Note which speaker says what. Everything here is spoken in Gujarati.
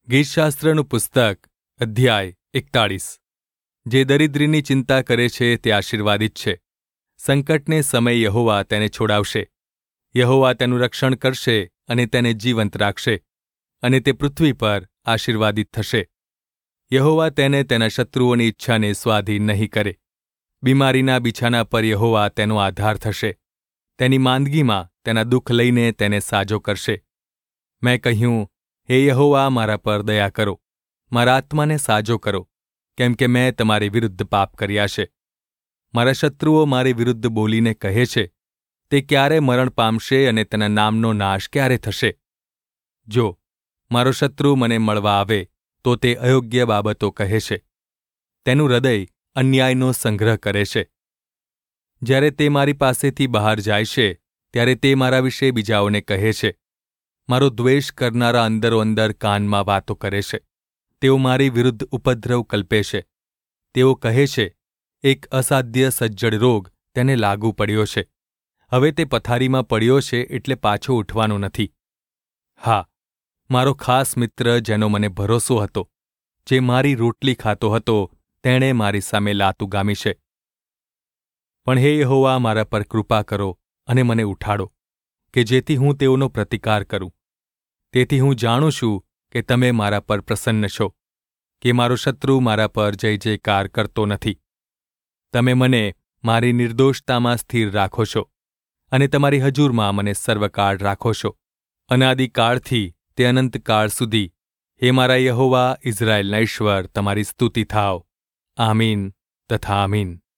Speaker 1: ગીતશાસ્ત્રનું પુસ્તક અધ્યાય 41. જે દરિદ્રીની ચિંતા કરે છે તે આશીર્વાદિત છે. સંકટને સમયે યહોવા તેને છોડાવશે. યહોવા તેનું રક્ષણ કરશે અને તેને જીવંત રાખશે, અને તે પૃથ્વી પર આશીર્વાદિત થશે. યહોવા તેને તેના શત્રુઓની ઈચ્છાને સ્વાધીન નહીં કરે. બીમારીના બિછાના પર યહોવા તેનો આધાર થશે. તેની માંદગીમાં તેના દુઃખ લઈને તેને સાજો કરશે. મેં કહ્યું, હે યહોવા, મારા પર દયા કરો, મારા આત્માને સાજો કરો, કેમ કે મેં તમારી વિરુદ્ધ પાપ કર્યા છે. મારા શત્રુઓ મારી વિરુદ્ધ બોલીને કહે છે, તે ક્યારે મરણ પામશે અને તેના નામનો નાશ ક્યારે થશે? જો મારો શત્રુ મને મળવા આવે તો તે અયોગ્ય બાબતો કહે છે. તેનું હૃદય અન્યાયનો સંગ્રહ કરે છે. જ્યારે તે મારી પાસેથી બહાર જાય છે ત્યારે તે મારા વિશે બીજાઓને કહે છે. મારો દ્વેષ કરનારા અંદરોઅંદર કાનમાં વાતો કરે છે. તેઓ મારી વિરુદ્ધ ઉપદ્રવ કલ્પે છે. તેઓ કહે છે, એક અસાધ્ય સજ્જડ રોગ તેને લાગુ પડ્યો છે. હવે તે પથારીમાં પડ્યો છે એટલે પાછો ઉઠવાનો નથી. હા, મારો ખાસ મિત્ર જેનો મને ભરોસો હતો, જે મારી રોટલી ખાતો હતો, તેણે મારી સામે લાત ઉગામી છે. પણ હે યહોવા, મારા પર કૃપા કરો અને મને ઉઠાડો, કે જેથી હું તેઓનો પ્રતિકાર કરું. તેથી હું જાણું છું કે તમે મારા પર પ્રસન્ન છો, કે મારો શત્રુ મારા પર જય જયકાર કરતો નથી. તમે મને મારી નિર્દોષતામાં સ્થિર રાખો છો, અને તમારી હજૂરમાં મને સર્વકાળ રાખો છો, અનાદિકાળથી તે અનંતકાળ સુધી. હે મારા યહોવા, ઇઝરાયેલના ઈશ્વર, તમારી સ્તુતિ થાવ. આમીન તથા આમીન.